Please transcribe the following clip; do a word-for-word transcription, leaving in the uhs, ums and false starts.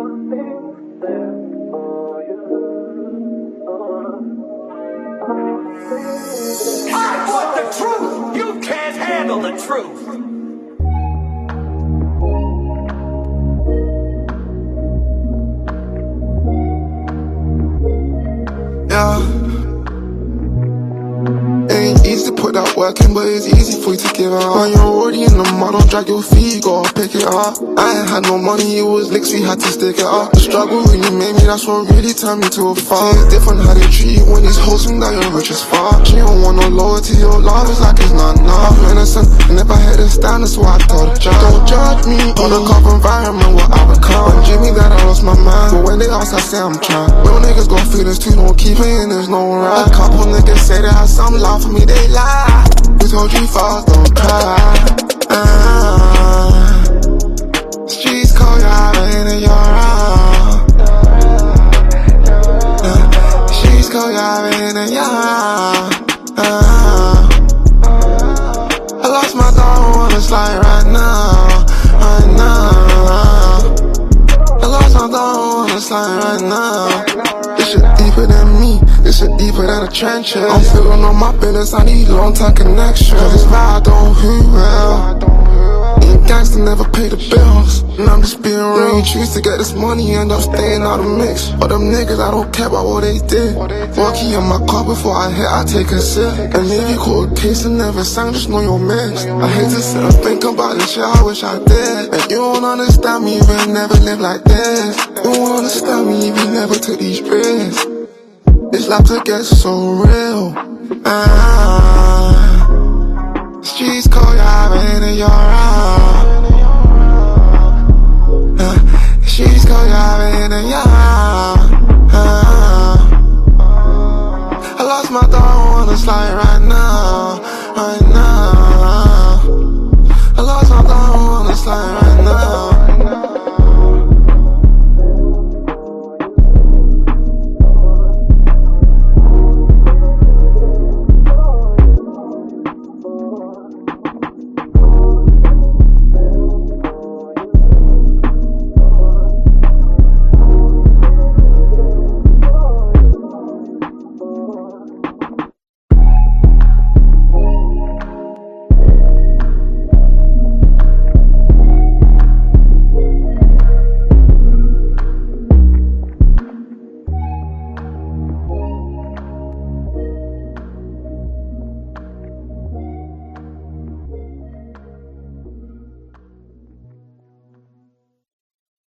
I want the truth! You can't handle the truth! Yeah. Ain't easy to put that work in, but it's easy for you to give it up. When you're already in the mud, don't drag your feet, you gotta pick it up. I ain't had no money, it was licks, we had to stick it up. The struggle really made me, that's what really turned me to a fuck. It's different how they treat you when these hoes think that you're rich as fuck. She don't want no loyalty, your love is like it's not enough. I'm innocent, and if I hit a stand, that's what I told her. Don't judge me, on the cup environment, what I become. When Jimmy that I lost my mind, but when they ask, I say I'm trying. Real niggas got feelings too, don't keep playing, there's no right. A couple niggas say they have some love for me, they lie. We told you fast, don't cry. uh, Streets call you out in your round. uh, Streets call you out in your round. uh, I lost my dog on the slide right now, right now. I lost my dog on the slide right now. This shit deeper than me, this shit deeper than the trenches. I'm feeling on my business, I need long-term connection. Cause this ride don't hurt well. Ain't gangsta, never pay the bills. And I'm just being real, you choose to get this money, end up staying out of the mix. But them niggas, I don't care about what they did. Walkie in my car before I hit, I take a sip. And if you caught a case and never sang, just know you're mixed. I hate to sit and think about this shit, I wish I did. And you don't understand me, you will never live like this. You won't understand me if you never took these risks. This life to get so real. ah, Streets call you out in your round. uh,